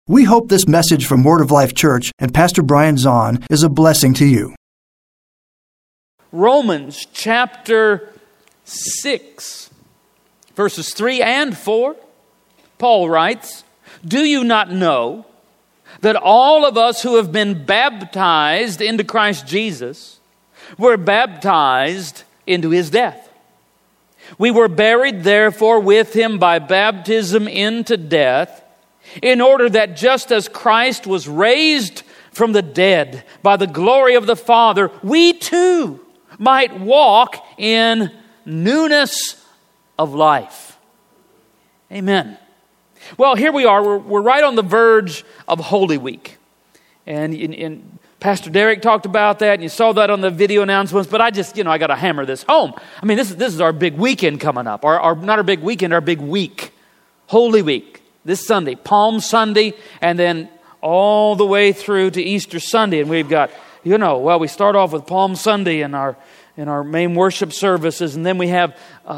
We hope this message from Word of Life Church and Pastor Brian Zahn is a blessing to you. Romans chapter 6, verses 3 and 4, Paul writes, "Do you not know that all of us who have been baptized into Christ Jesus were baptized into His death? We were buried, therefore, with Him by baptism into death, in order that just as Christ was raised from the dead by the glory of the Father, we too might walk in newness of life." Amen. Well, here we are. We're right on the verge of Holy Week. And Pastor Derek talked about that, and you saw that on the video announcements, but I got to hammer this home. I mean, this is our big weekend coming up. Not our big weekend, our big week. Holy Week. This Sunday, Palm Sunday, and then all the way through to Easter Sunday. And we've got, we start off with Palm Sunday in our main worship services, and then we have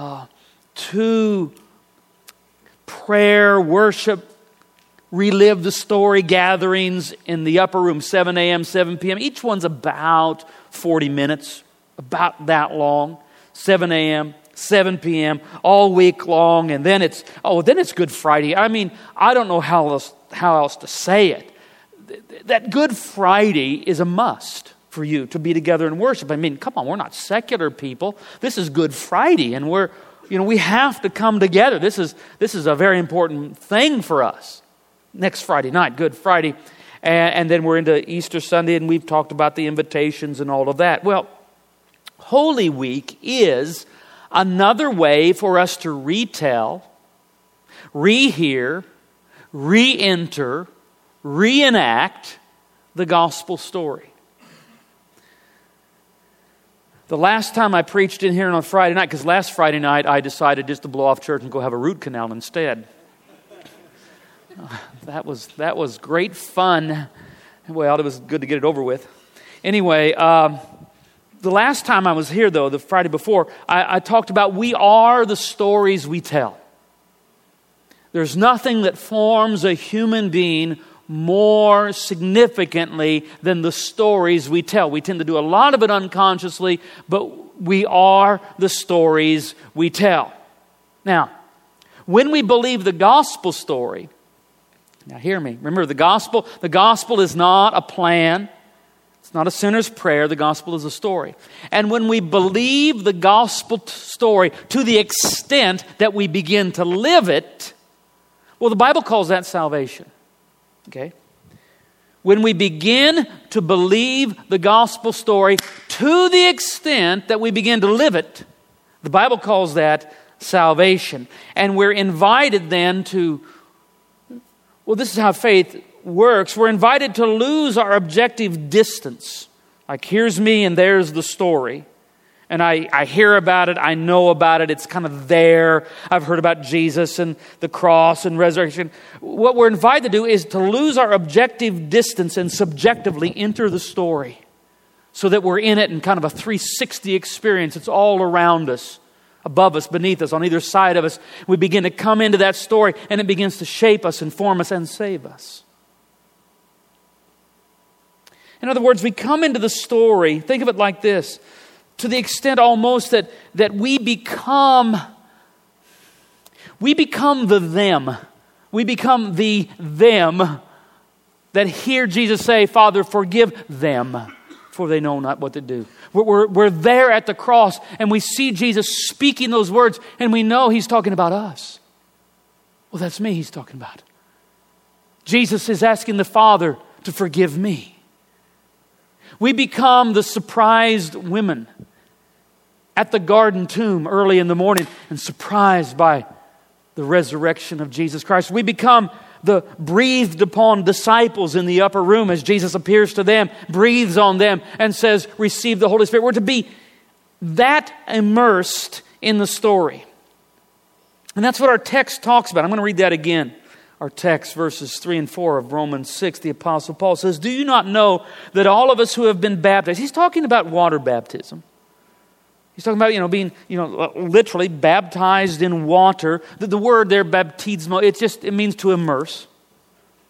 2 prayer, worship, relive the story gatherings in the upper room, 7 a.m., 7 p.m. Each one's about 40 minutes, about that long, 7 a.m., 7 p.m., all week long, and then it's Good Friday. I mean, I don't know how else to say it. That Good Friday is a must for you to be together and worship. I mean, come on, we're not secular people. This is Good Friday, and we have to come together. This is a very important thing for us. Next Friday night, Good Friday, and then we're into Easter Sunday, and we've talked about the invitations and all of that. Well, Holy Week is another way for us to retell, rehear, re-enter, reenact the gospel story. The last time I preached in here on Friday night, because last Friday night I decided just to blow off church and go have a root canal instead. That was great fun. Well, it was good to get it over with. Anyway, the last time I was here, though, the Friday before, I talked about we are the stories we tell. There's nothing that forms a human being more significantly than the stories we tell. We tend to do a lot of it unconsciously, but we are the stories we tell. Now, when we believe the gospel story, now hear me, remember the gospel is not a plan. It's not a sinner's prayer. The gospel is a story. And when we believe the gospel story to the extent that we begin to live it, well, the Bible calls that salvation. Okay? When we begin to believe the gospel story to the extent that we begin to live it, the Bible calls that salvation. And we're invited then to, this is how faith works. We're invited to lose our objective distance. Like, here's me and there's the story. And I hear about it, I know about it, it's kind of there. I've heard about Jesus and the cross and resurrection. What we're invited to do is to lose our objective distance and subjectively enter the story so that we're in it in kind of a 360 experience. It's all around us, above us, beneath us, on either side of us. We begin to come into that story and it begins to shape us, inform us, and save us. In other words, we come into the story, think of it like this, to the extent almost that we become the them. We become the them that hear Jesus say, "Father, forgive them, for they know not what to do." We're there at the cross, and we see Jesus speaking those words, and we know He's talking about us. Well, that's me He's talking about. Jesus is asking the Father to forgive me. We become the surprised women at the garden tomb early in the morning and surprised by the resurrection of Jesus Christ. We become the breathed upon disciples in the upper room as Jesus appears to them, breathes on them, and says, "Receive the Holy Spirit." We're to be that immersed in the story. And that's what our text talks about. I'm going to read that again. Our text, verses 3 and 4 of Romans 6, the Apostle Paul says, "Do you not know that all of us who have been baptized," he's talking about water baptism. He's talking about, being, literally baptized in water. The word there, baptismo, it means to immerse.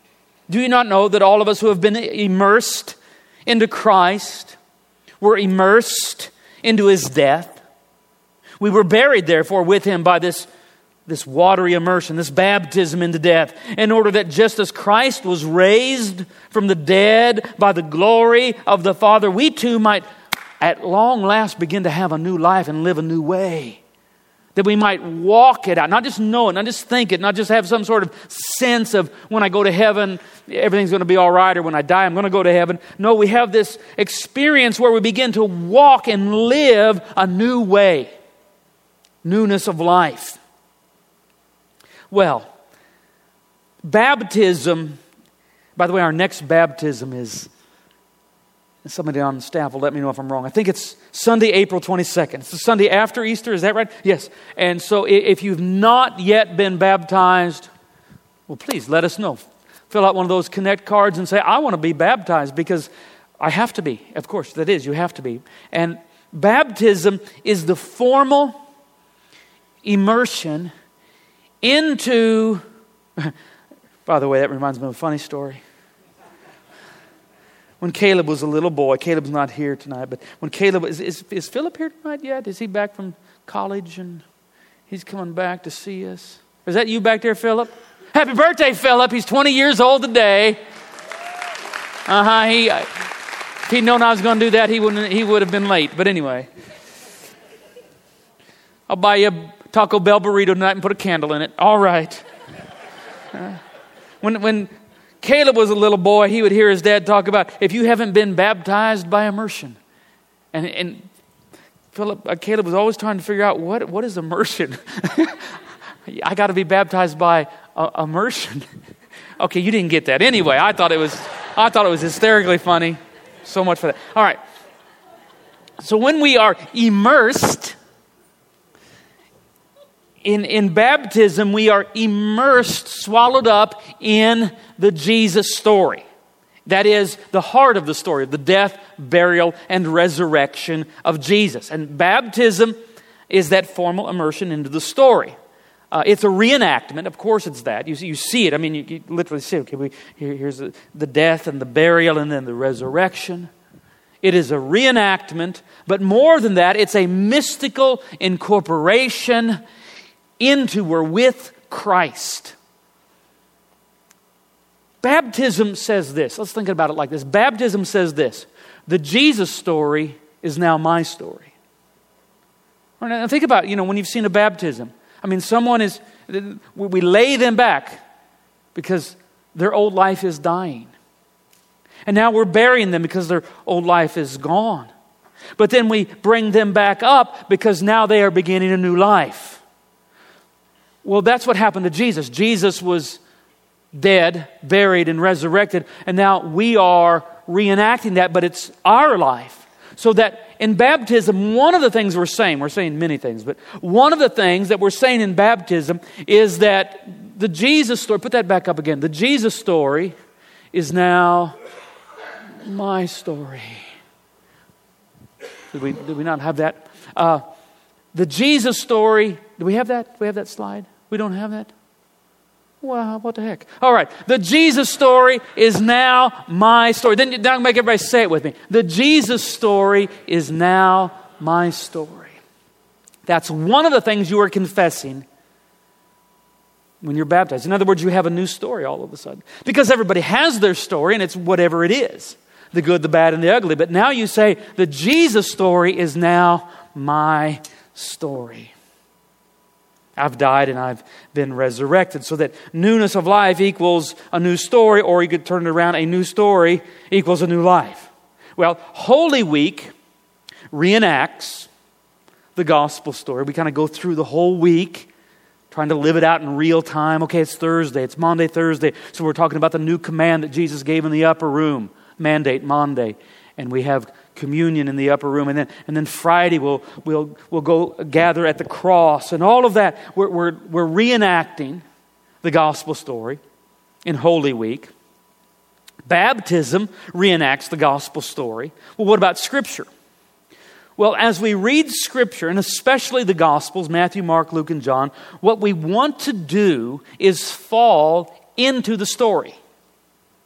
Do you not know that all of us who have been immersed into Christ were immersed into His death? We were buried, therefore, with Him by this watery immersion, this baptism into death, in order that just as Christ was raised from the dead by the glory of the Father, we too might at long last begin to have a new life and live a new way. That we might walk it out, not just know it, not just think it, not just have some sort of sense of when I go to heaven, everything's going to be all right, or when I die, I'm going to go to heaven. No, we have this experience where we begin to walk and live a new way. Newness of life. Well, baptism, by the way, our next baptism is, somebody on staff will let me know if I'm wrong. I think it's Sunday, April 22nd. It's the Sunday after Easter, is that right? Yes. And so if you've not yet been baptized, well, please let us know. Fill out one of those Connect cards and say, I want to be baptized because I have to be. Of course, that is, you have to be. And baptism is the formal immersion into, by the way, that reminds me of a funny story. When Caleb was a little boy, Caleb's not here tonight, but when Caleb, is Philip here tonight yet? Is he back from college and he's coming back to see us? Is that you back there, Philip? Happy birthday, Philip. He's 20 years old today. If he'd known I was going to do that, he would have been late. But anyway, I'll buy you a Taco Bell burrito tonight and put a candle in it. All right. When Caleb was a little boy, he would hear his dad talk about, if you haven't been baptized by immersion. And Caleb was always trying to figure out, what is immersion? I got to be baptized by immersion. Okay, you didn't get that. Anyway, I thought it was hysterically funny. So much for that. All right. So when we are immersed in baptism, we are immersed, swallowed up in the Jesus story. That is the heart of the story, the death, burial, and resurrection of Jesus. And baptism is that formal immersion into the story. It's a reenactment. Of course it's that. You see it. I mean, you literally see it. Okay, here's the death and the burial and then the resurrection. It is a reenactment. But more than that, it's a mystical incorporation into or with Christ. Baptism says this. Let's think about it like this. Baptism says this. The Jesus story is now my story. All right, now think about, when you've seen a baptism. I mean, we lay them back because their old life is dying. And now we're burying them because their old life is gone. But then we bring them back up because now they are beginning a new life. Well, that's what happened to Jesus. Jesus was dead, buried, and resurrected. And now we are reenacting that, but it's our life. So that in baptism, one of the things we're saying many things, but one of the things that we're saying in baptism is that the Jesus story, put that back up again, the Jesus story is now my story. Did we not have that? The Jesus story, do we have that? Do we have that slide? We don't have that? Well, what the heck? All right. The Jesus story is now my story. Then make everybody say it with me. The Jesus story is now my story. That's one of the things you are confessing when you're baptized. In other words, you have a new story all of a sudden. Because everybody has their story, and it's whatever it is. The good, the bad, and the ugly. But now you say, the Jesus story is now my story. I've died and I've been resurrected. So that newness of life equals a new story, or you could turn it around, a new story equals a new life. Well, Holy Week reenacts the gospel story. We kind of go through the whole week, trying to live it out in real time. Okay, it's Thursday, it's Maundy, Thursday. So we're talking about the new command that Jesus gave in the upper room. Mandate, Maundy. And we have communion in the upper room, and then Friday we'll go gather at the cross, and all of that. We're reenacting the gospel story in Holy Week. Baptism reenacts the gospel story. Well, what about Scripture? Well, as we read Scripture, and especially the Gospels, Matthew, Mark, Luke, and John, what we want to do is fall into the story.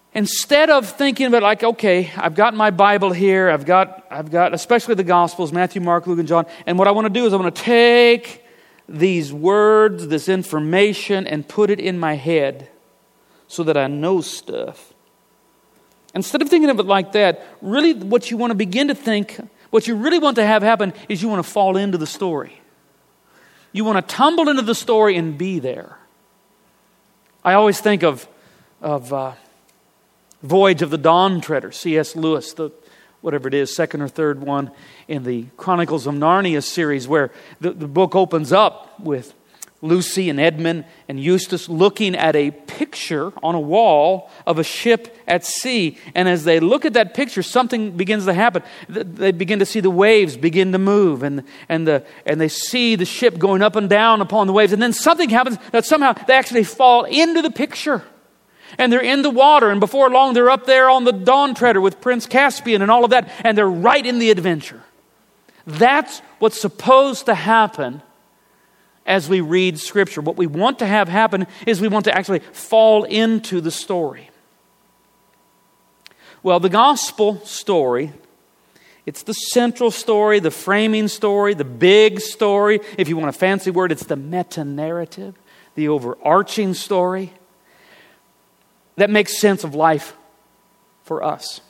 Instead of thinking about like, okay, I've got my Bible here, I've got especially the Gospels, Matthew, Mark, Luke, and John, and what I want to do is I want to take these words, this information, and put it in my head so that I know stuff. Instead of thinking of it like that, really what you want to begin to think, what you really want to have happen is you want to fall into the story. You want to tumble into the story and be there. I always think of Voyage of the Dawn Treader, C.S. Lewis, whatever it is, second or third one in the Chronicles of Narnia series, where the book opens up with Lucy and Edmund and Eustace looking at a picture on a wall of a ship at sea. And as they look at that picture, something begins to happen. They begin to see the waves begin to move, and they see the ship going up and down upon the waves. And then something happens that somehow they actually fall into the picture. And they're in the water, and before long they're up there on the Dawn Treader with Prince Caspian and all of that, and they're right in the adventure. That's what's supposed to happen as we read Scripture. What we want to have happen is we want to actually fall into the story. Well, the gospel story, it's the central story, the framing story, the big story. If you want a fancy word, it's the meta-narrative, the overarching story that makes sense of life for us.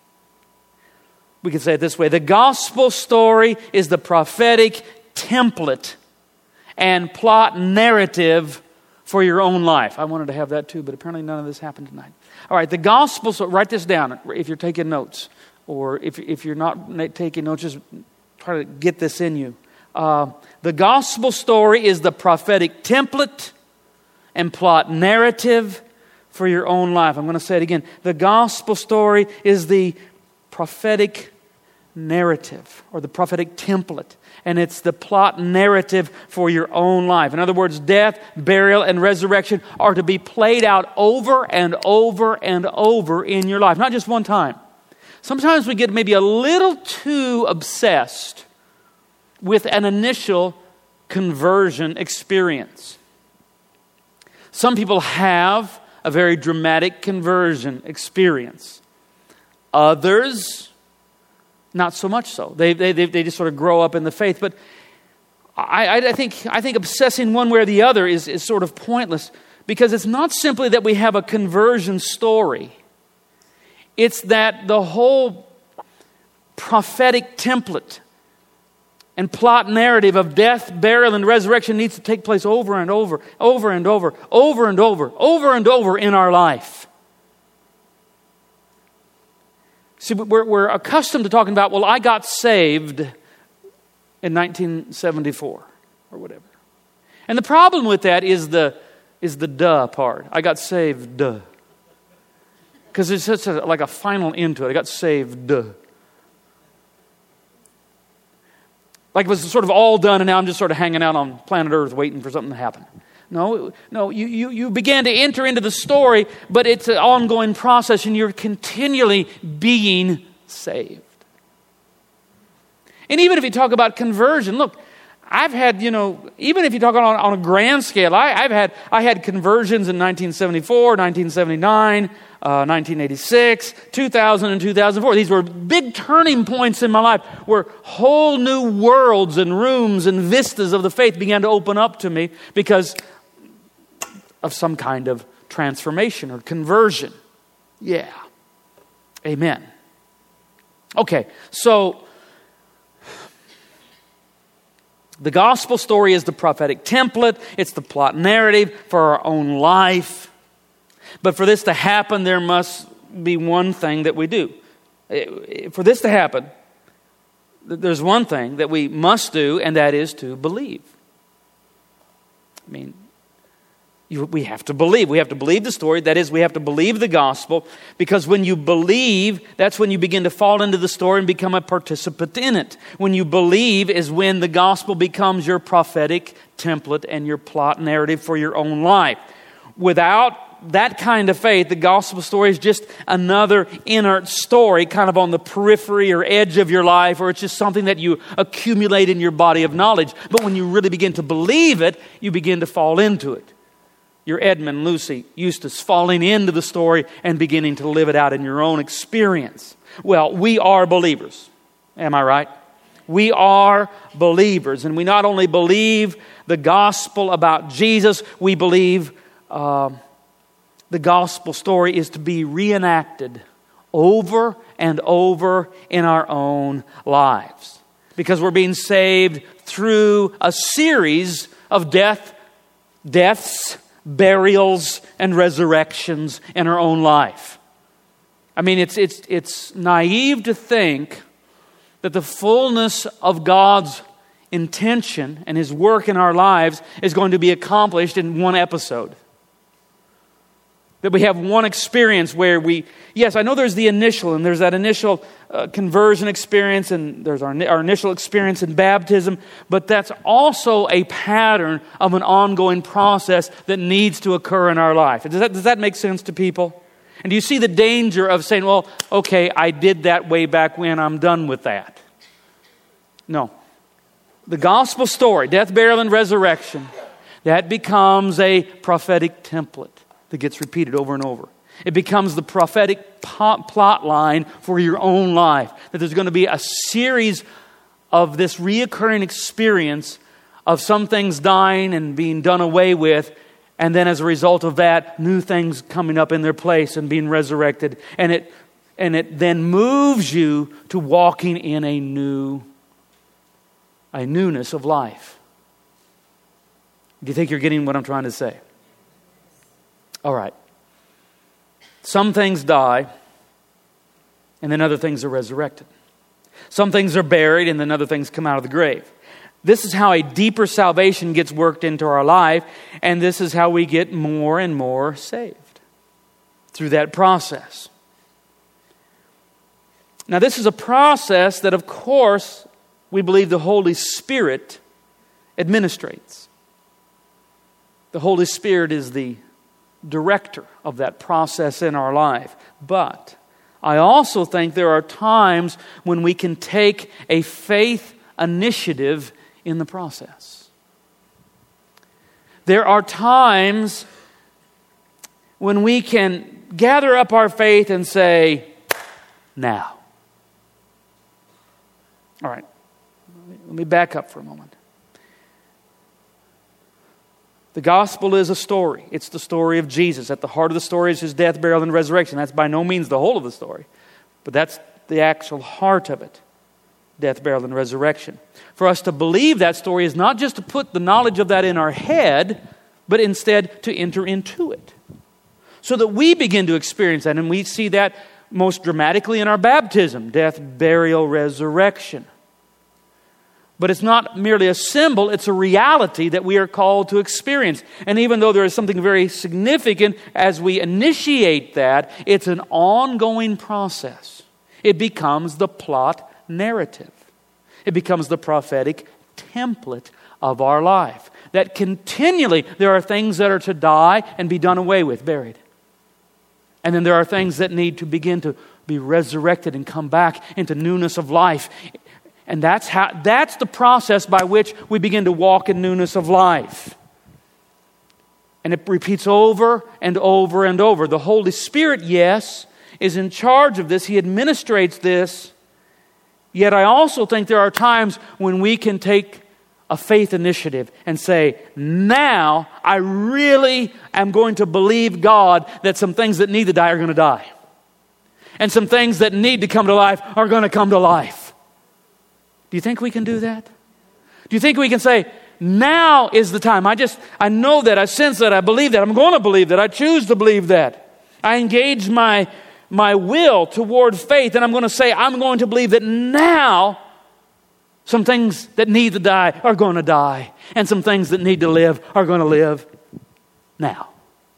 We can say it this way: the gospel story is the prophetic template and plot narrative for your own life. I wanted to have that too, but apparently none of this happened tonight. All right, the gospel, so write this down if you're taking notes, or if you're not taking notes, just try to get this in you. The gospel story is the prophetic template and plot narrative for your own life. I'm going to say it again. The gospel story is the prophetic narrative or the prophetic template, and it's the plot narrative for your own life. In other words, death, burial, and resurrection are to be played out over and over and over in your life, not just one time. Sometimes we get maybe a little too obsessed with an initial conversion experience. Some people have a very dramatic conversion experience. Others, not so much so. They just sort of grow up in the faith. But I think obsessing one way or the other is sort of pointless, because it's not simply that we have a conversion story. It's that the whole prophetic template and plot narrative of death, burial, and resurrection needs to take place over and over, over and over, over and over, over and over in our life. See, we're accustomed to talking about, well, I got saved in 1974 or whatever. And the problem with that is the duh part. I got saved, duh. Because it's just like a final end to it. I got saved, duh. Like it was sort of all done, and now I'm just sort of hanging out on planet Earth waiting for something to happen. No, you began to enter into the story, but it's an ongoing process, and you're continually being saved. And even if you talk about conversion, look, I've had, even if you talk on a grand scale, I had conversions in 1974, 1979, 1986, 2000, and 2004. These were big turning points in my life where whole new worlds and rooms and vistas of the faith began to open up to me because of some kind of transformation or conversion. Yeah. Amen. Okay, so the gospel story is the prophetic template. It's the plot narrative for our own life. But for this to happen, there must be one thing that we do. For this to happen, there's one thing that we must do, and that is to believe. I mean, we have to believe. We have to believe the story. That is, we have to believe the gospel, because when you believe, that's when you begin to fall into the story and become a participant in it. When you believe is when the gospel becomes your prophetic template and your plot narrative for your own life. Without that kind of faith, the gospel story is just another inert story, kind of on the periphery or edge of your life, or it's just something that you accumulate in your body of knowledge. But when you really begin to believe it, you begin to fall into it. Your Edmund, Lucy, Eustace, falling into the story and beginning to live it out in your own experience. Well, we are believers. Am I right? We are believers. And we not only believe the gospel about Jesus, we believe the gospel story is to be reenacted over and over in our own lives. Because we're being saved through a series of deaths, burials, and resurrections in our own life. I mean, it's naive to think that the fullness of God's intention and His work in our lives is going to be accomplished in one episode. That we have one experience where yes, I know there's the initial, and there's that initial conversion experience, and there's our initial experience in baptism, but that's also a pattern of an ongoing process that needs to occur in our life. Does that make sense to people? And do you see the danger of saying, well, okay, I did that way back when, I'm done with that? No. The gospel story, death, burial, and resurrection, that becomes a prophetic template that gets repeated over and over. It becomes the prophetic plot line for your own life. That there's going to be a series of this reoccurring experience of some things dying and being done away with, and then as a result of that, new things coming up in their place and being resurrected. And it then moves you to walking in a newness of life. Do you think you're getting what I'm trying to say? All right. Some things die, and then other things are resurrected. Some things are buried, and then other things come out of the grave. This is how a deeper salvation gets worked into our life, and this is how we get more and more saved through that process. Now, this is a process that, of course, we believe the Holy Spirit administrates. The Holy Spirit is the director of that process in our life. But I also think there are times when we can take a faith initiative in the process. There are times when we can gather up our faith and say, now. All right, let me back up for a moment. The gospel is a story. It's the story of Jesus. At the heart of the story is His death, burial, and resurrection. That's by no means the whole of the story, but that's the actual heart of it. Death, burial, and resurrection. For us to believe that story is not just to put the knowledge of that in our head, but instead to enter into it. So that we begin to experience that, and we see that most dramatically in our baptism. Death, burial, resurrection. But it's not merely a symbol, it's a reality that we are called to experience. And even though there is something very significant as we initiate that, it's an ongoing process. It becomes the plot narrative. It becomes the prophetic template of our life. That continually there are things that are to die and be done away with, buried. And then there are things that need to begin to be resurrected and come back into newness of life. And that's the process by which we begin to walk in newness of life. And it repeats over and over and over. The Holy Spirit, yes, is in charge of this. He administrates this. Yet I also think there are times when we can take a faith initiative and say, now I really am going to believe God that some things that need to die are going to die. And some things that need to come to life are going to come to life. Do you think we can do that? Do you think we can say, now is the time. I know that, I sense that, I believe that, I'm going to believe that, I choose to believe that. I engage my will toward faith, and I'm going to say, I'm going to believe that now some things that need to die are going to die, and some things that need to live are going to live now.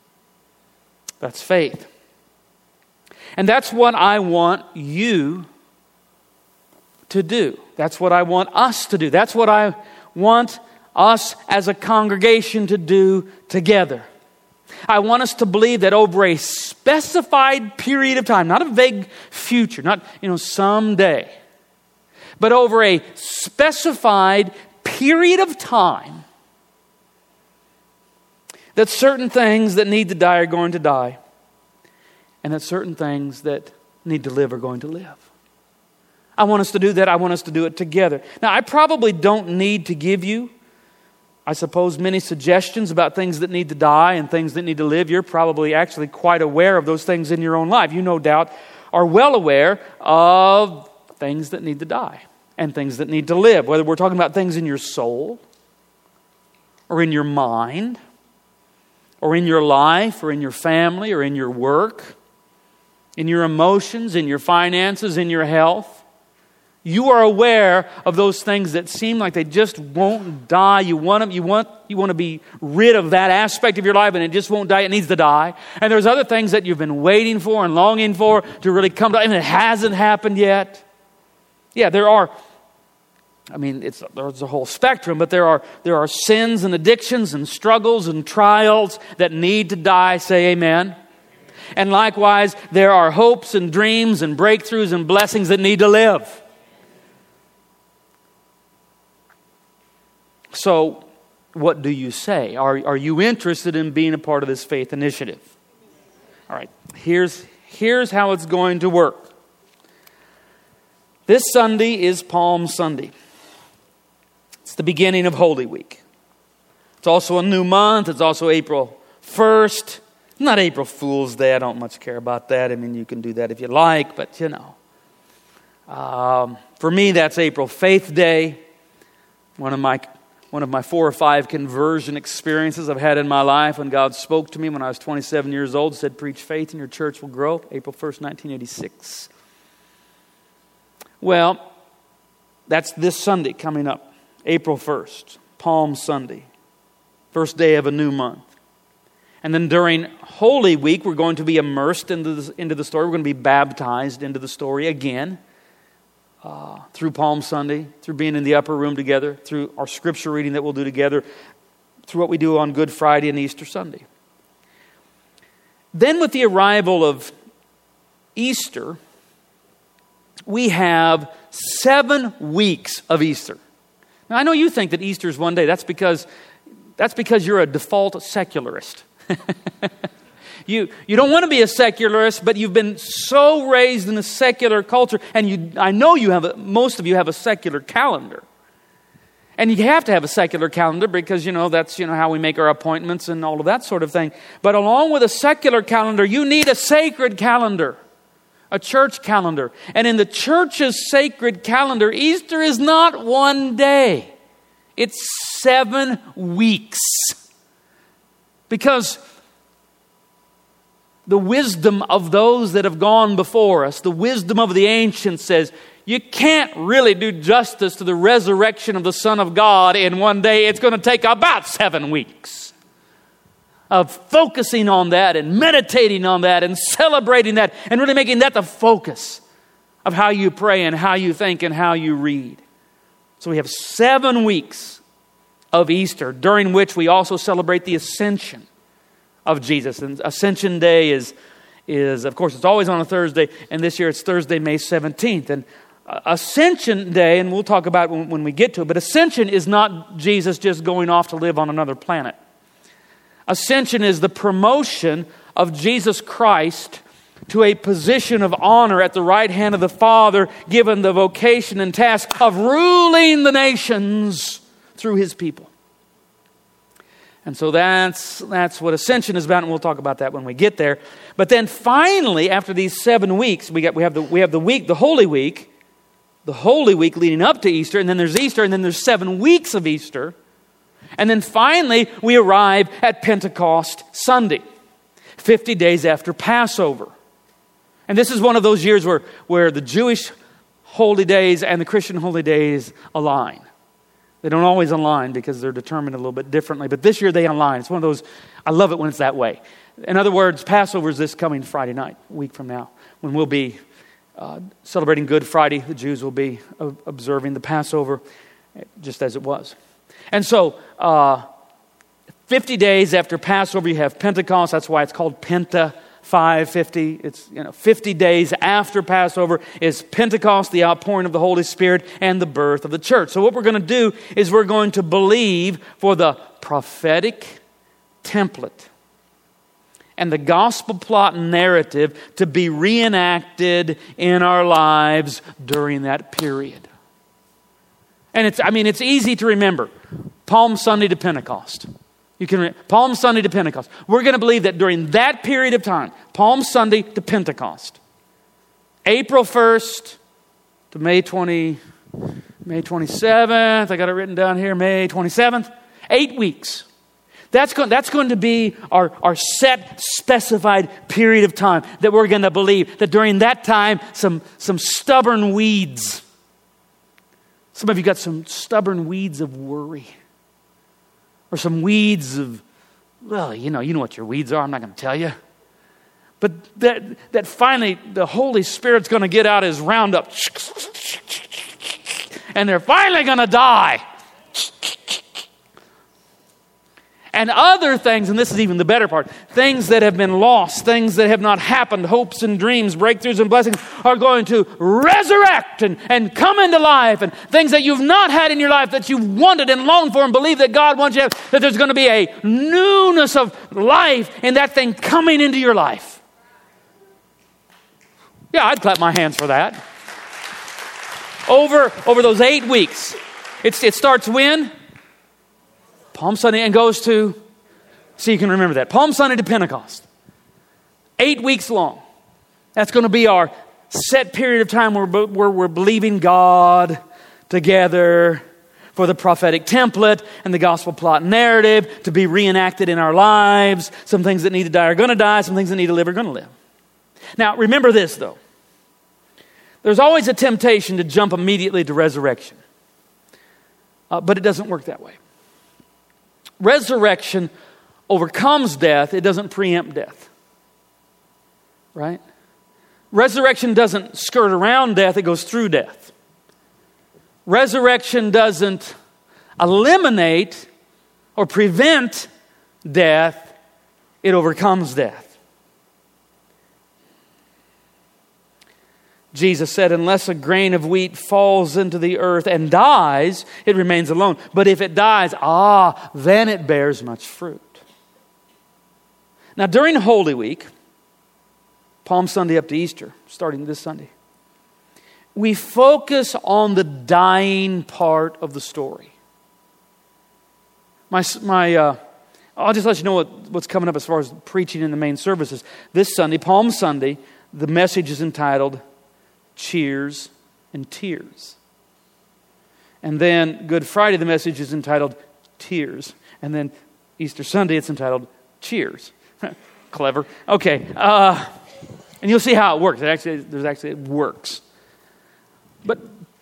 That's faith. And that's what I want you to do. That's what I want us to do. That's what I want us as a congregation to do together. I want us to believe that over a specified period of time, not a vague future, not someday, but over a specified period of time, that certain things that need to die are going to die, and that certain things that need to live are going to live. I want us to do that. I want us to do it together. Now, I probably don't need to give you, I suppose, many suggestions about things that need to die and things that need to live. You're probably actually quite aware of those things in your own life. You, no doubt, are well aware of things that need to die and things that need to live. Whether we're talking about things in your soul or in your mind or in your life or in your family or in your work, in your emotions, in your finances, in your health. You are aware of those things that seem like they just won't die. You want to be rid of that aspect of your life, and it just won't die. It needs to die. And there's other things that you've been waiting for and longing for to really come to, and it hasn't happened yet. Yeah, there are. I mean, there's a whole spectrum, but there are sins and addictions and struggles and trials that need to die. Say amen. And likewise, there are hopes and dreams and breakthroughs and blessings that need to live. So, what do you say? Are you interested in being a part of this faith initiative? All right, here's how it's going to work. This Sunday is Palm Sunday. It's the beginning of Holy Week. It's also a new month. It's also April 1st. Not April Fool's Day. I don't much care about that. I mean, you can do that if you like, but you know. For me, that's April Faith Day. One of my 4 or 5 conversion experiences I've had in my life when God spoke to me when I was 27 years old, said, preach faith and your church will grow. April 1st, 1986. Well, that's this Sunday coming up. April 1st, Palm Sunday. First day of a new month. And then during Holy Week, we're going to be immersed into the story. We're going to be baptized into the story again. Through Palm Sunday, through being in the upper room together, through our scripture reading that we'll do together, through what we do on Good Friday and Easter Sunday. Then with the arrival of Easter, we have 7 weeks of Easter. Now I know you think that Easter is one day. That's because you're a default secularist. You don't want to be a secularist, but you've been so raised in a secular culture, and I know most of you have a secular calendar. And you have to have a secular calendar because, that's, how we make our appointments and all of that sort of thing. But along with a secular calendar, you need a sacred calendar, a church calendar. And in the church's sacred calendar, Easter is not one day. It's 7 weeks. Because the wisdom of those that have gone before us, the wisdom of the ancients says, you can't really do justice to the resurrection of the Son of God in one day. It's going to take about 7 weeks of focusing on that and meditating on that and celebrating that and really making that the focus of how you pray and how you think and how you read. So we have 7 weeks of Easter, during which we also celebrate the ascension of Jesus. And Ascension Day is of course, it's always on a Thursday, and this year it's Thursday, May 17th. And Ascension Day, and we'll talk about it when we get to it, but Ascension is not Jesus just going off to live on another planet. Ascension is the promotion of Jesus Christ to a position of honor at the right hand of the Father, given the vocation and task of ruling the nations through His people. And so that's what Ascension is about, and we'll talk about that when we get there. But then finally, after these 7 weeks, we have the week, the Holy Week leading up to Easter, and then there's Easter, and then there's 7 weeks of Easter. And then finally, we arrive at Pentecost Sunday, 50 days after Passover. And this is one of those years where the Jewish holy days and the Christian holy days align. They don't always align because they're determined a little bit differently. But this year they align. It's one of those, I love it when it's that way. In other words, Passover is this coming Friday night, a week from now, when we'll be celebrating Good Friday. The Jews will be observing the Passover just as it was. And so, 50 days after Passover, you have Pentecost. That's why it's called Penta 550. It's 50 days after Passover is Pentecost, the outpouring of the Holy Spirit, and the birth of the church. So what we're going to do is we're going to believe for the prophetic template and the gospel plot and narrative to be reenacted in our lives during that period. And it's easy to remember. Palm Sunday to Pentecost. Palm Sunday to Pentecost. We're going to believe that during that period of time, Palm Sunday to Pentecost, April 1st to May 27th, I got it written down here, May 27th, 8 weeks. That's going to be our set, specified period of time that we're going to believe that during that time, some stubborn weeds. Some of you got some stubborn weeds of worry. Or some weeds of, well, you know what your weeds are. I'm not going to tell you. But that finally the Holy Spirit's going to get out his Roundup. And they're finally going to die. And other things, and this is even the better part, things that have been lost, things that have not happened, hopes and dreams, breakthroughs and blessings are going to resurrect and come into life. And things that you've not had in your life that you've wanted and longed for and believe that God wants you to have, that there's going to be a newness of life in that thing coming into your life. Yeah, I'd clap my hands for that. Over those 8 weeks. It starts when? Palm Sunday and goes to, so you can remember that. Palm Sunday to Pentecost. 8 weeks long. That's going to be our set period of time where we're believing God together for the prophetic template and the gospel plot narrative to be reenacted in our lives. Some things that need to die are going to die. Some things that need to live are going to live. Now, remember this, though. There's always a temptation to jump immediately to resurrection. But it doesn't work that way. Resurrection overcomes death. It doesn't preempt death. Right? Resurrection doesn't skirt around death. It goes through death. Resurrection doesn't eliminate or prevent death. It overcomes death. Jesus said, unless a grain of wheat falls into the earth and dies, it remains alone. But if it dies, then it bears much fruit. Now, during Holy Week, Palm Sunday up to Easter, starting this Sunday, we focus on the dying part of the story. I'll just let you know what's coming up as far as preaching in the main services. This Sunday, Palm Sunday, the message is entitled Cheers and Tears. And then Good Friday, the message is entitled Tears. And then Easter Sunday, it's entitled Cheers. Clever. Okay. And you'll see how it works. It works. But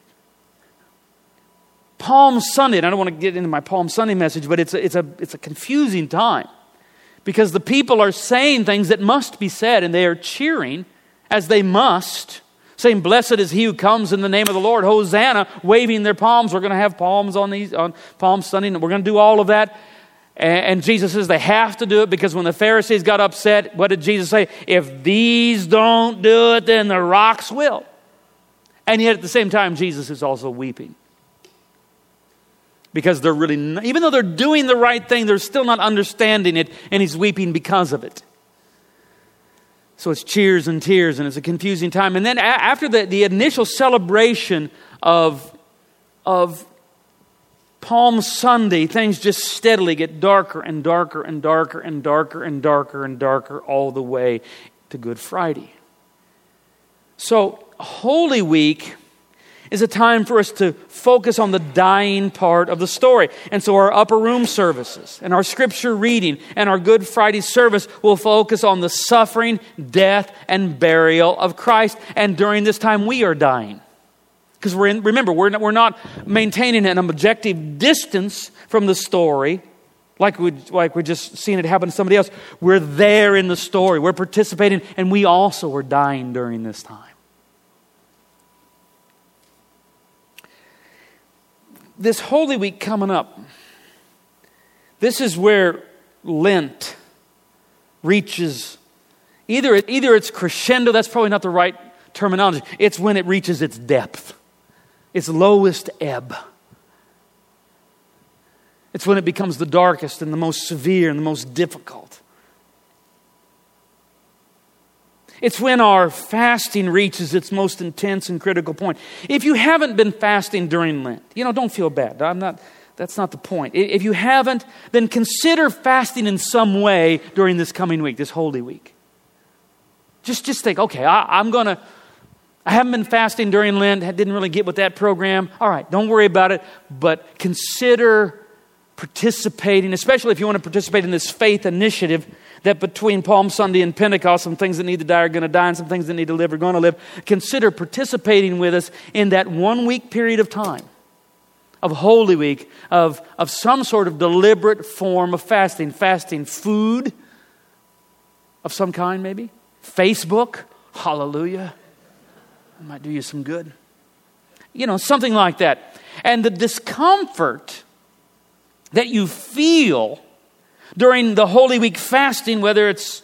Palm Sunday, and I don't want to get into my Palm Sunday message, but it's a confusing time. Because the people are saying things that must be said, and they are cheering as they must, saying, blessed is he who comes in the name of the Lord, Hosanna, waving their palms. We're going to have palms on Palm Sunday, and we're going to do all of that. And Jesus says they have to do it because when the Pharisees got upset, what did Jesus say? If these don't do it, then the rocks will. And yet at the same time, Jesus is also weeping. Because they're really, even though they're doing the right thing, they're still not understanding it, and he's weeping because of it. So it's cheers and tears, and it's a confusing time. And then after the initial celebration of Palm Sunday, things just steadily get darker and darker and darker and darker and darker and darker all the way to Good Friday. So Holy Week is a time for us to focus on the dying part of the story. And so our upper room services and our scripture reading and our Good Friday service will focus on the suffering, death, and burial of Christ. And during this time, we are dying. Because remember, we're not maintaining an objective distance from the story like we're just seeing it happen to somebody else. We're there in the story. We're participating, and we also are dying during this time. This Holy Week coming up, this is where Lent reaches, either it's crescendo, that's probably not the right terminology. It's when it reaches its depth, its lowest ebb. It's when it becomes the darkest and the most severe and the most difficult. It's when our fasting reaches its most intense and critical point. If you haven't been fasting during Lent, don't feel bad. That's not the point. If you haven't, then consider fasting in some way during this coming week, this Holy Week. Just think, okay, I haven't been fasting during Lent, didn't really get with that program. All right, don't worry about it, but consider participating, especially if you want to participate in this faith initiative that between Palm Sunday and Pentecost, some things that need to die are going to die, and some things that need to live are going to live. Consider participating with us in that 1 week period of time, of Holy Week, of some sort of deliberate form of fasting. Fasting food of some kind, maybe. Facebook, hallelujah. It might do you some good. Something like that. And the discomfort that you feel during the Holy Week fasting, whether it's,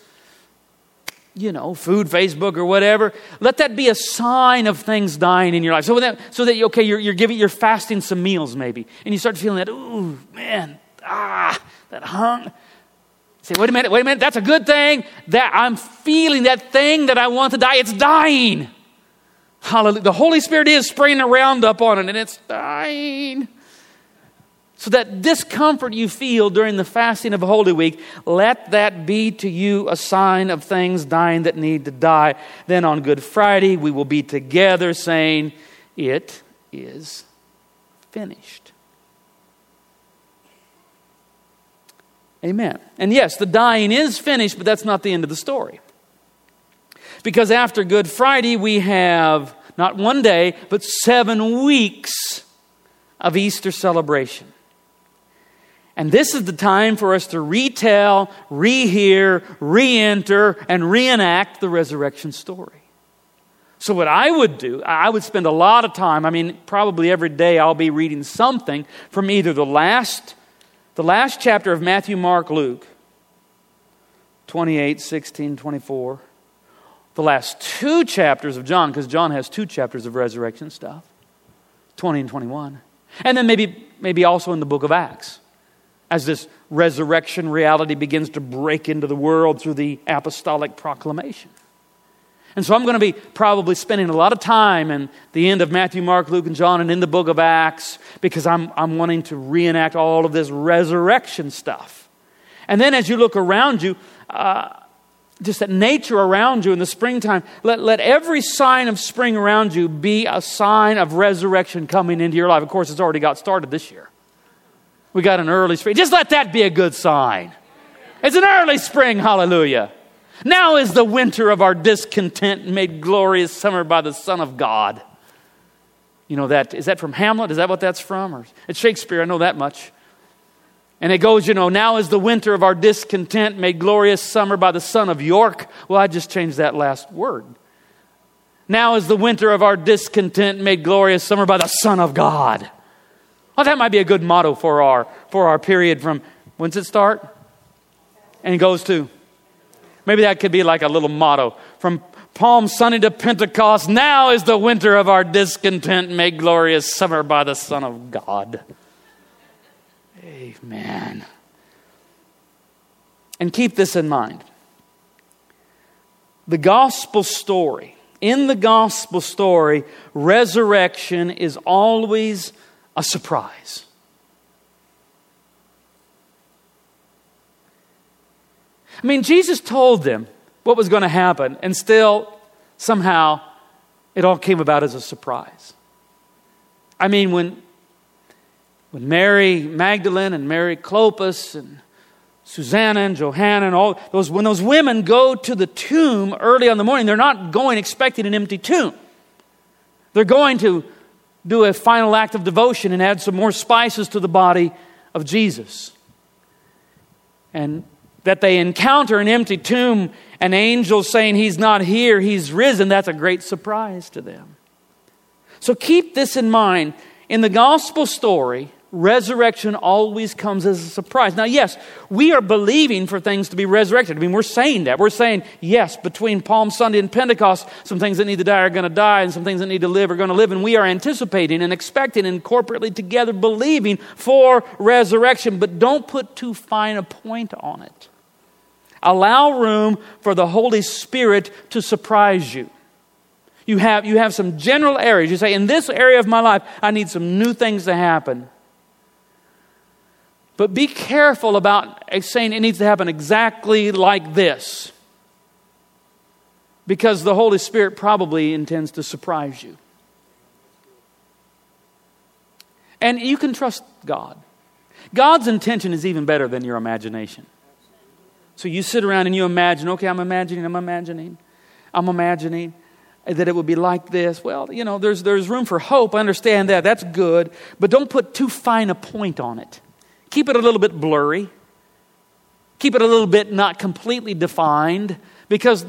food, Facebook, or whatever, let that be a sign of things dying in your life. So that you're fasting some meals maybe, and you start feeling that, ooh, man, that hung. Say, wait a minute, that's a good thing. That I'm feeling that thing that I want to die, it's dying. Hallelujah. The Holy Spirit is spraying the Roundup on it, and it's dying. So that discomfort you feel during the fasting of Holy Week, let that be to you a sign of things dying that need to die. Then on Good Friday, we will be together saying, it is finished. Amen. And yes, the dying is finished, but that's not the end of the story. Because after Good Friday, we have not 1 day, but 7 weeks of Easter celebration. And this is the time for us to retell, rehear, re-enter, and reenact the resurrection story. So what I would do, I would spend a lot of time, probably every day I'll be reading something from either the last chapter of Matthew, Mark, Luke, 28, 16, 24, the last 2 chapters of John, because John has 2 chapters of resurrection stuff, 20 and 21, and then maybe also in the book of Acts, as this resurrection reality begins to break into the world through the apostolic proclamation. And so I'm going to be probably spending a lot of time in the end of Matthew, Mark, Luke, and John, and in the book of Acts, because I'm wanting to reenact all of this resurrection stuff. And then as you look around you, just that nature around you in the springtime, let every sign of spring around you be a sign of resurrection coming into your life. Of course, it's already got started this year. We got an early spring. Just let that be a good sign. It's an early spring, hallelujah. Now is the winter of our discontent made glorious summer by the Son of God. Is that from Hamlet? Is that what that's from? Or it's Shakespeare, I know that much. And it goes, now is the winter of our discontent made glorious summer by the Son of York. Well, I just changed that last word. Now is the winter of our discontent made glorious summer by the Son of God. Well, that might be a good motto for our period from, when's it start? And it goes to, maybe that could be like a little motto. From Palm Sunday to Pentecost, now is the winter of our discontent made glorious summer by the Son of God. Amen. And keep this in mind. The gospel story, in the gospel story, resurrection is always a surprise. Jesus told them what was going to happen, and still, somehow, it all came about as a surprise. When Mary Magdalene and Mary Clopas and Susanna and Johanna and when those women go to the tomb early on the morning, they're not going expecting an empty tomb. They're going to do a final act of devotion and add some more spices to the body of Jesus. And that they encounter an empty tomb, an angel saying he's not here, he's risen, that's a great surprise to them. So keep this in mind. In the gospel story, resurrection always comes as a surprise. Now, yes, we are believing for things to be resurrected. I mean, we're saying that. We're saying, yes, between Palm Sunday and Pentecost, some things that need to die are going to die, and some things that need to live are going to live. And we are anticipating and expecting and corporately together believing for resurrection. But don't put too fine a point on it. Allow room for the Holy Spirit to surprise you. You have some general areas. You say, in this area of my life, I need some new things to happen. But be careful about saying it needs to happen exactly like this. Because the Holy Spirit probably intends to surprise you. And you can trust God. God's intention is even better than your imagination. So you sit around and you imagine, okay, I'm imagining that it would be like this. Well, there's room for hope. I understand that. That's good. But don't put too fine a point on it. Keep it a little bit blurry. Keep it a little bit not completely defined, because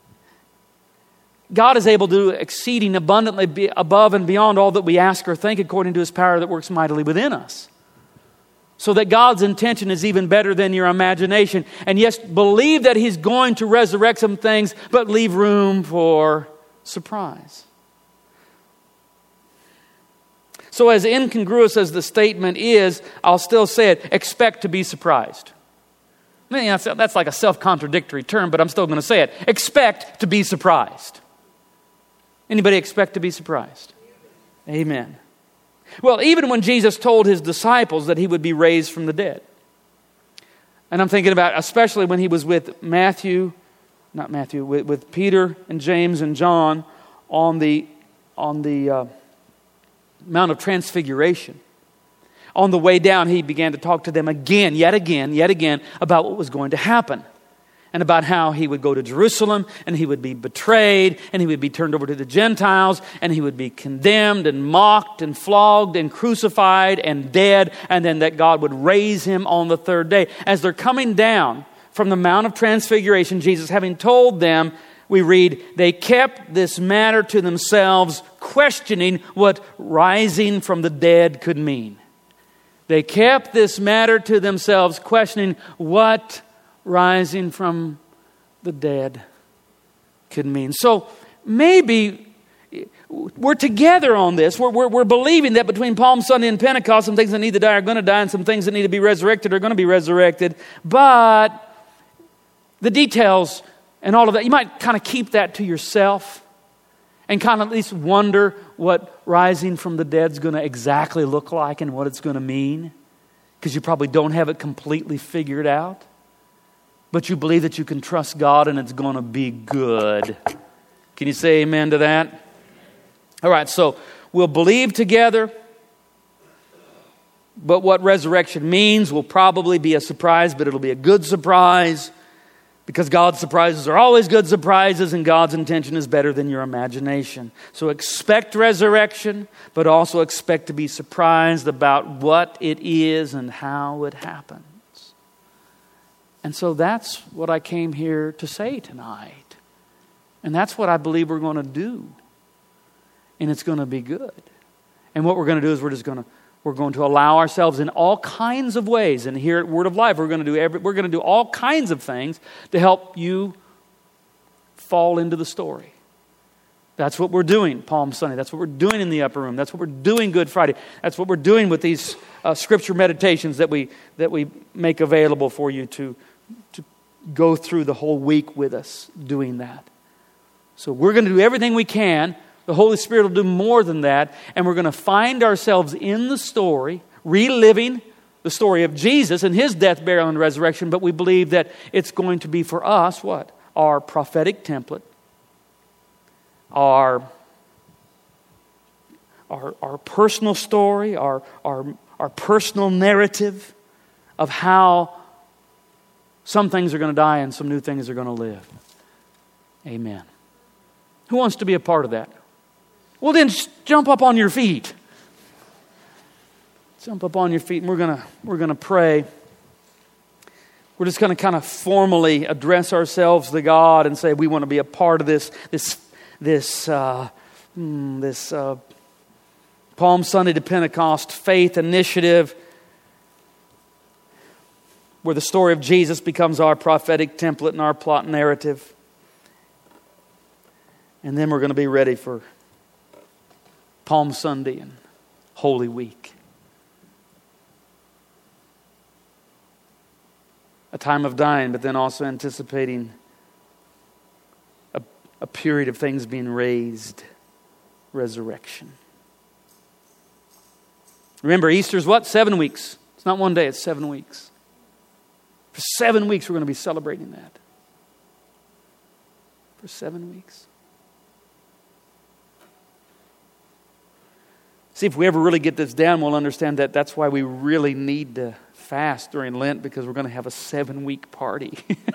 God is able to do exceeding abundantly above and beyond all that we ask or think, according to His power that works mightily within us. So that God's intention is even better than your imagination. And yes, believe that He's going to resurrect some things, but leave room for surprise. So as incongruous as the statement is, I'll still say it, expect to be surprised. I mean, that's like a self-contradictory term, but I'm still going to say it. Expect to be surprised. Anybody expect to be surprised? Amen. Well, even when Jesus told His disciples that He would be raised from the dead. And I'm thinking about, especially when He was with with Peter and James and John on the Mount of Transfiguration. On the way down, He began to talk to them yet again, about what was going to happen. And about how He would go to Jerusalem, and He would be betrayed, and He would be turned over to the Gentiles, and He would be condemned and mocked and flogged and crucified and dead, and then that God would raise Him on the third day. As they're coming down from the Mount of Transfiguration, Jesus having told them, we read, they kept this matter to themselves, questioning what rising from the dead could mean. They kept this matter to themselves, questioning what rising from the dead could mean. So maybe we're together on this. We're believing that between Palm Sunday and Pentecost, some things that need to die are going to die, and some things that need to be resurrected are going to be resurrected. But the details and all of that, you might kind of keep that to yourself and kind of at least wonder what rising from the dead is going to exactly look like and what it's going to mean, because you probably don't have it completely figured out. But you believe that you can trust God and it's going to be good. Can you say amen to that? All right, so we'll believe together. But what resurrection means will probably be a surprise, but it'll be a good surprise. Because God's surprises are always good surprises, and God's intention is better than your imagination. So expect resurrection, but also expect to be surprised about what it is and how it happens. And so that's what I came here to say tonight. And that's what I believe we're going to do. And it's going to be good. And what we're going to do is we're going to allow ourselves in all kinds of ways. And here at Word of Life, we're going to do all kinds of things to help you fall into the story. That's what we're doing Palm Sunday. That's what we're doing in the upper room. That's what we're doing Good Friday. That's what we're doing with these scripture meditations that we make available for you to go through the whole week with us doing that. So we're going to do everything we can. The Holy Spirit will do more than that. And we're going to find ourselves in the story, reliving the story of Jesus and His death, burial, and resurrection. But we believe that it's going to be for us, what? Our prophetic template. Our personal story, our personal narrative of how some things are going to die and some new things are going to live. Amen. Who wants to be a part of that? Well, then jump up on your feet. Jump up on your feet, and we're gonna pray. We're just going to kind of formally address ourselves to God and say we want to be a part of this Palm Sunday to Pentecost, faith, initiative, where the story of Jesus becomes our prophetic template and our plot narrative. And then we're going to be ready for Palm Sunday and Holy Week. A time of dying, but then also anticipating a period of things being raised, resurrection. Remember, Easter's what? 7 weeks. It's not one day, it's 7 weeks. For 7 weeks we're going to be celebrating that. For 7 weeks. See, if we ever really get this down, we'll understand that that's why we really need to fast during Lent, because we're going to have a 7-week party.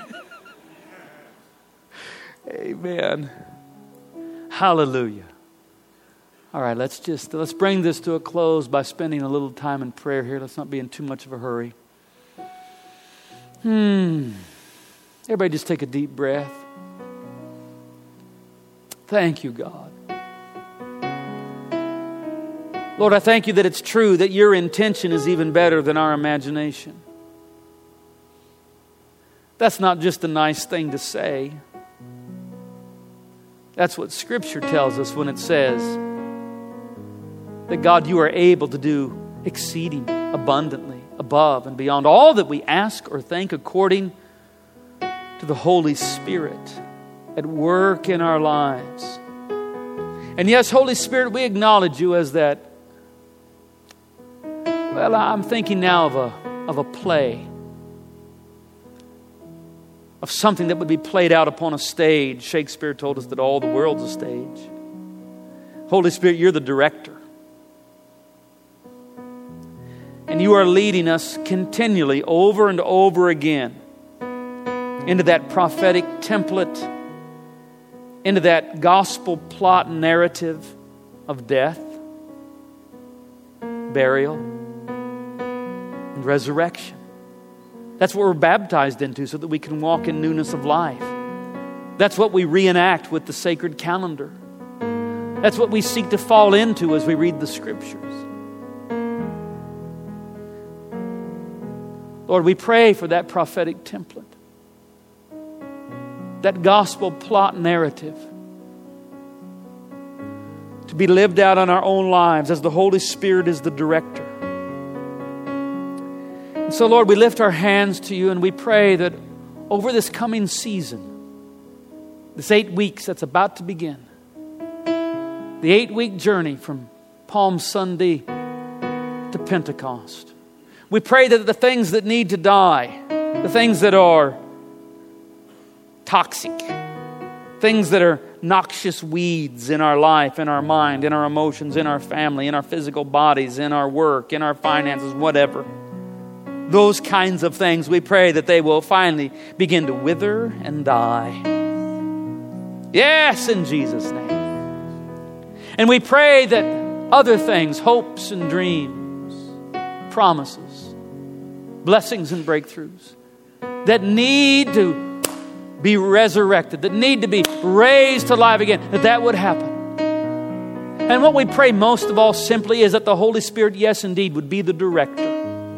Amen. Hallelujah. All right, let's bring this to a close by spending a little time in prayer here. Let's not be in too much of a hurry. Everybody just take a deep breath. Thank you, God. Lord, I thank you that it's true that your intention is even better than our imagination. That's not just a nice thing to say. That's what Scripture tells us when it says that, God, you are able to do exceeding abundantly above and beyond all that we ask or think, according to the Holy Spirit at work in our lives. And yes, Holy Spirit, we acknowledge you as that. Well, I'm thinking now of a play, of something that would be played out upon a stage. Shakespeare told us that all the world's a stage. Holy Spirit, you're the director. And you are leading us continually over and over again into that prophetic template, into that gospel plot narrative of death, burial, and resurrection. That's what we're baptized into, so that we can walk in newness of life. That's what we reenact with the sacred calendar. That's what we seek to fall into as we read the Scriptures. Lord, we pray for that prophetic template, that gospel plot narrative, to be lived out in our own lives as the Holy Spirit is the director. And so, Lord, we lift our hands to you and we pray that over this coming season, this 8 weeks that's about to begin, the 8-week journey from Palm Sunday to Pentecost, we pray that the things that need to die, the things that are toxic, things that are noxious weeds in our life, in our mind, in our emotions, in our family, in our physical bodies, in our work, in our finances, whatever. Those kinds of things, we pray that they will finally begin to wither and die. Yes, in Jesus' name. And we pray that other things, hopes and dreams, promises, blessings and breakthroughs that need to be resurrected, that need to be raised to life again, that would happen. And what we pray most of all simply is that the Holy Spirit, yes indeed, would be the director,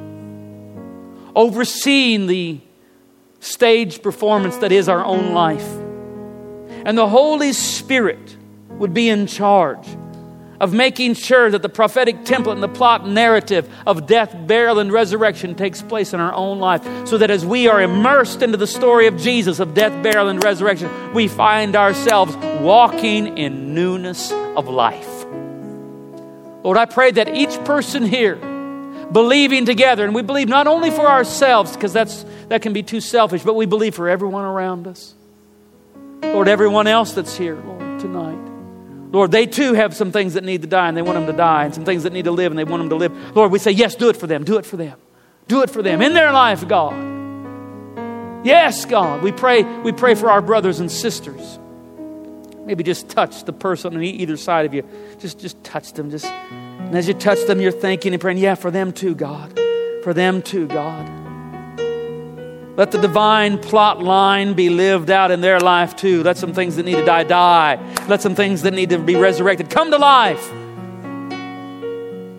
overseeing the stage performance that is our own life. And the Holy Spirit would be in charge of making sure that the prophetic template and the plot narrative of death, burial, and resurrection takes place in our own life, so that as we are immersed into the story of Jesus, of death, burial, and resurrection, we find ourselves walking in newness of life. Lord, I pray that each person here, believing together, and we believe not only for ourselves, because that can be too selfish, but we believe for everyone around us. Lord, everyone else that's here, Lord, tonight. Lord, they too have some things that need to die and they want them to die, and some things that need to live and they want them to live. Lord, we say, yes, do it for them. Do it for them. Do it for them in their life, God. Yes, God. We pray for our brothers and sisters. Maybe just touch the person on either side of you. Just touch them. And as you touch them, you're thinking and praying, yeah, for them too, God. For them too, God. Let the divine plot line be lived out in their life too. Let some things that need to die. Let some things that need to be resurrected come to life.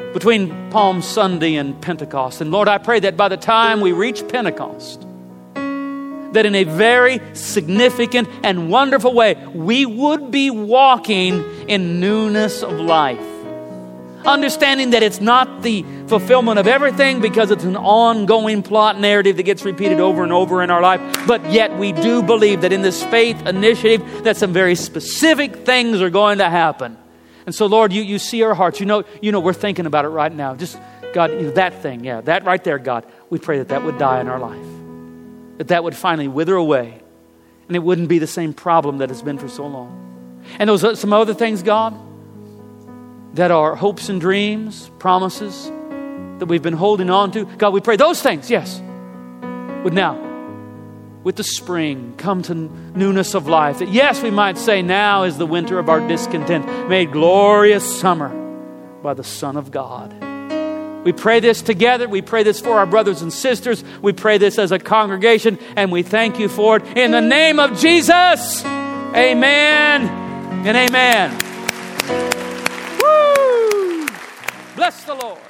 between Palm Sunday and Pentecost. And Lord, I pray that by the time we reach Pentecost, that in a very significant and wonderful way, we would be walking in newness of life. Understanding that it's not the fulfillment of everything because it's an ongoing plot narrative that gets repeated over and over in our life. But yet we do believe that in this faith initiative that some very specific things are going to happen. And so Lord, you see our hearts. You know we're thinking about it right now. Just God, that thing, that right there, God. We pray that would die in our life. That would finally wither away. And it wouldn't be the same problem that it's been for so long. And those are some other things, God, that are hopes and dreams, promises that we've been holding on to. God, we pray those things, yes, would now, with the spring, come to newness of life. That yes, we might say now is the winter of our discontent, made glorious summer by the Son of God. We pray this together. We pray this for our brothers and sisters. We pray this as a congregation, and we thank you for it. In the name of Jesus, amen and amen. Woo! Bless the Lord.